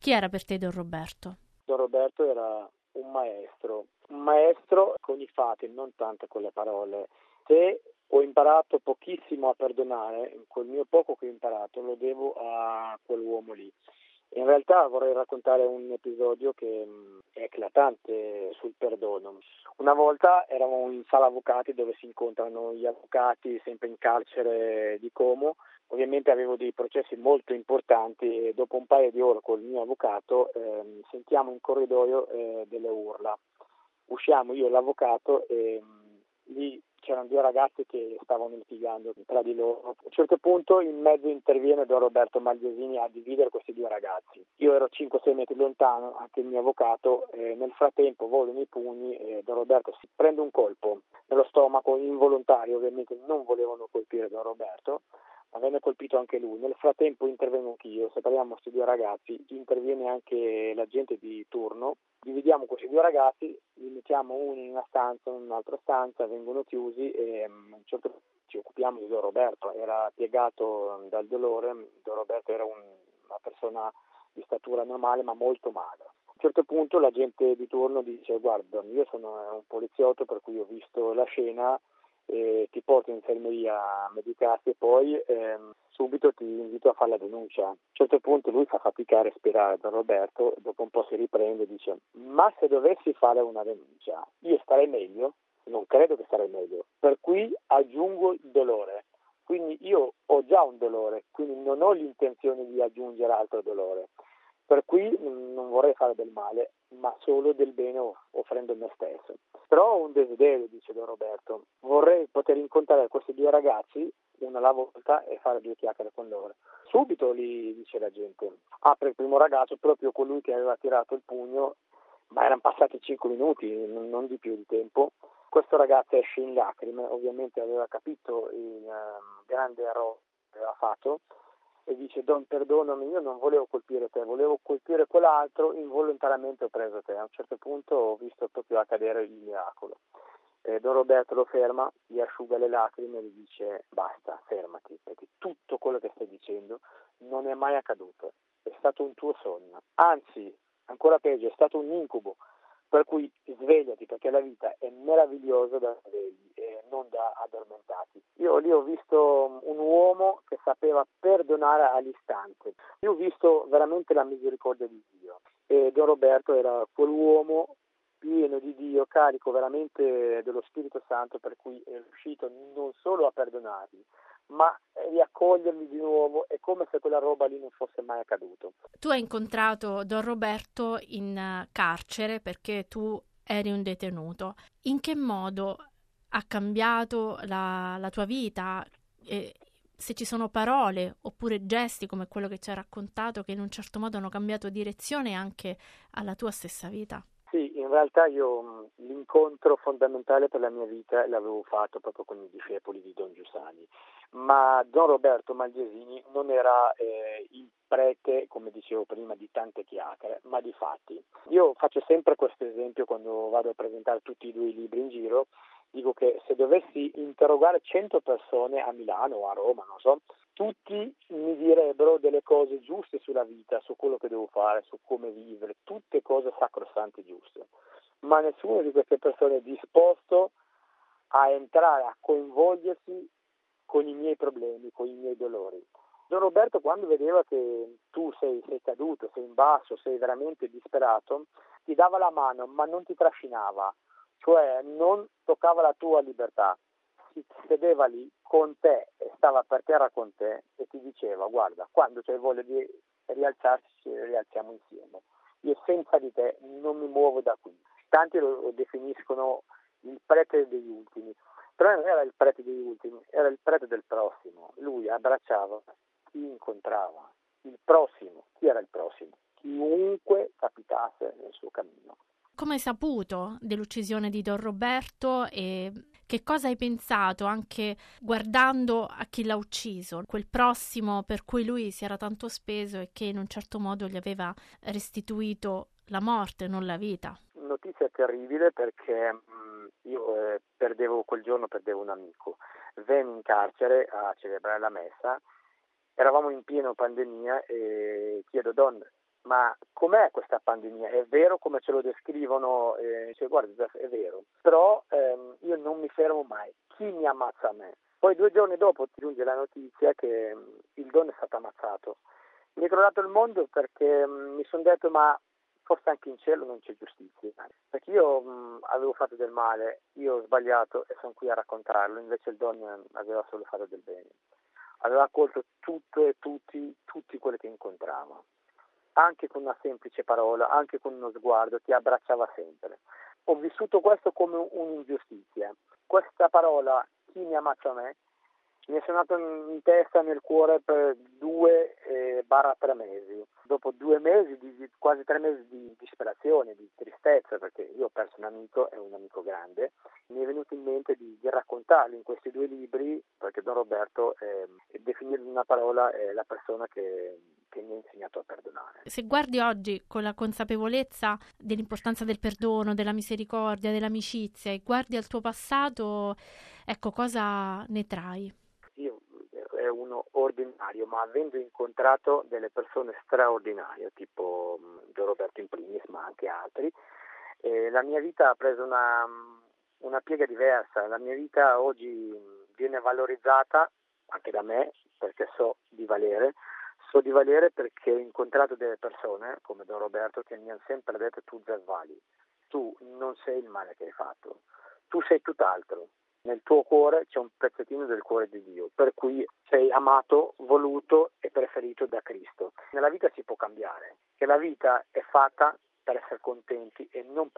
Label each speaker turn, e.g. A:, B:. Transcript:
A: Chi era per te Don Roberto?
B: Don Roberto era un maestro con i fatti, non tanto con le parole. Se ho imparato pochissimo a perdonare, quel mio poco che ho imparato lo devo a quell'uomo lì. In realtà vorrei raccontare un episodio che è eclatante sul perdono. Una volta eravamo in sala avvocati dove si incontrano gli avvocati sempre in carcere di Como. Ovviamente avevo dei processi molto importanti e dopo un paio di ore col mio avvocato sentiamo in corridoio delle urla. Usciamo io e l'avvocato e lì c'erano due ragazzi che stavano litigando tra di loro. A un certo punto in mezzo interviene Don Roberto Magliosini a dividere questi due ragazzi. Io ero 5-6 metri lontano, anche il mio avvocato, nel frattempo volano i pugni e Don Roberto si prende un colpo nello stomaco involontario, ovviamente non volevano colpire Don Roberto, ma venne colpito anche lui. Nel frattempo intervengo anch'io, separiamo questi due ragazzi, interviene anche l'agente di turno, dividiamo questi due ragazzi, li mettiamo uno in una stanza, in un'altra stanza, vengono chiusi e a un certo punto ci occupiamo di Don Roberto, era piegato dal dolore, Don Roberto era una persona di statura normale ma molto magra. A un certo punto l'agente di turno dice: guarda, io sono un poliziotto per cui ho visto la scena, ti porto in infermeria a medicarti e poi subito ti invito a fare la denuncia. A un certo punto lui fa fatica a respirare, Don Roberto, dopo un po' si riprende e dice: ma se dovessi fare una denuncia io starei meglio? Non credo che starei meglio, per cui aggiungo il dolore. Quindi io ho già un dolore, quindi non ho l'intenzione di aggiungere altro dolore. Per cui non vorrei fare del male, ma solo del bene offrendo me stesso. Però ho un desiderio, dice Don Roberto, vorrei poter incontrare questi due ragazzi una alla volta e fare due chiacchiere con loro. Subito lì, dice la gente, apre il primo ragazzo, proprio colui che aveva tirato il pugno, ma erano passati 5 minuti, non di più di tempo. Questo ragazzo esce in lacrime, ovviamente aveva capito il grande errore che aveva fatto, e dice: Don, perdonami, io non volevo colpire te, volevo colpire quell'altro, involontariamente ho preso te. A un certo punto ho visto proprio accadere il miracolo. Don Roberto lo ferma, gli asciuga le lacrime e gli dice: basta, fermati, perché tutto quello che stai dicendo non è mai accaduto, è stato un tuo sogno, anzi, ancora peggio, è stato un incubo, per cui svegliati, perché la vita è meravigliosa da svegli e non da addormentati. Io lì ho visto un uomo che sapeva perdonare all'istante. Io ho visto veramente la misericordia di Dio e Don Roberto era quell'uomo pieno di Dio, carico veramente dello Spirito Santo, per cui è riuscito non solo a perdonarli, ma riaccoglierli di nuovo. È come se quella roba lì non fosse mai accaduto.
A: Tu hai incontrato Don Roberto in carcere perché tu eri un detenuto. In che modo ha cambiato la tua vita? Se ci sono parole oppure gesti come quello che ci hai raccontato che in un certo modo hanno cambiato direzione anche alla tua stessa vita?
B: Sì, in realtà io l'incontro fondamentale per la mia vita l'avevo fatto proprio con i discepoli di Don Giussani, ma Don Roberto Magliesini non era il prete, come dicevo prima, di tante chiacchiere, ma di fatti. Io faccio sempre questo esempio quando vado a presentare tutti e due i libri in giro, dico che se dovessi interrogare 100 persone a Milano o a Roma, non so, tutti mi direbbero delle cose giuste sulla vita, su quello che devo fare, su come vivere, tutte cose sacrosante giuste. Ma nessuno di queste persone è disposto a entrare, a coinvolgersi con i miei problemi, con i miei dolori. Don Roberto, quando vedeva che tu sei caduto, sei in basso, sei veramente disperato, ti dava la mano, ma non ti trascinava, cioè non toccava la tua libertà. Si sedeva lì con te e stava per terra con te e ti diceva: guarda, quando c'hai voglia di rialzarci, ci rialziamo insieme. Io senza di te non mi muovo da qui. Tanti lo definiscono il prete degli ultimi, però non era il prete degli ultimi, era il prete del prossimo. Lui abbracciava chi incontrava, il prossimo. Chi era il prossimo? Chiunque capitasse nel suo cammino.
A: Come hai saputo dell'uccisione di Don Roberto e che cosa hai pensato anche guardando a chi l'ha ucciso, quel prossimo per cui lui si era tanto speso e che in un certo modo gli aveva restituito la morte, non la vita?
B: Notizia terribile, perché io quel giorno perdevo un amico. Venni in carcere a celebrare la messa, eravamo in piena pandemia e chiedo: Don, ma com'è questa pandemia? È vero come ce lo descrivono? Cioè, guarda, è vero, però io non mi fermo mai. Chi mi ammazza a me? Poi 2 giorni dopo ti giunge la notizia che il Don è stato ammazzato. Mi è crollato il mondo perché mi sono detto ma forse anche in cielo non c'è giustizia, perché io avevo fatto del male, io ho sbagliato e sono qui a raccontarlo, invece il Don aveva solo fatto del bene. Aveva accolto tutto e tutti quelli che incontrava, anche con una semplice parola, anche con uno sguardo, ti abbracciava sempre. Ho vissuto questo come un'ingiustizia. Questa parola, chi mi ammazza a me, mi è suonato in testa, nel cuore per 2-3 mesi. Dopo 2 mesi, quasi 3 mesi di disperazione, di tristezza, perché io ho perso un amico e un amico grande, mi è venuto in mente di raccontarli in questi 2 libri, perché Don Roberto, definirlo in una parola, è la persona che mi ha insegnato a perdonare.
A: Se guardi oggi con la consapevolezza dell'importanza del perdono, della misericordia, dell'amicizia e guardi al tuo passato, ecco, cosa ne trai?
B: Io è uno ordinario, ma avendo incontrato delle persone straordinarie, tipo Don Roberto in primis, ma anche altri, la mia vita ha preso una piega diversa. La mia vita oggi viene valorizzata anche da me, perché so di valere perché ho incontrato delle persone come Don Roberto che mi hanno sempre detto: tu Zervali, tu non sei il male che hai fatto, tu sei tutt'altro. Nel tuo cuore c'è un pezzettino del cuore di Dio, per cui sei amato, voluto e preferito da Cristo. Nella vita si può cambiare, che la vita è fatta per essere contenti e non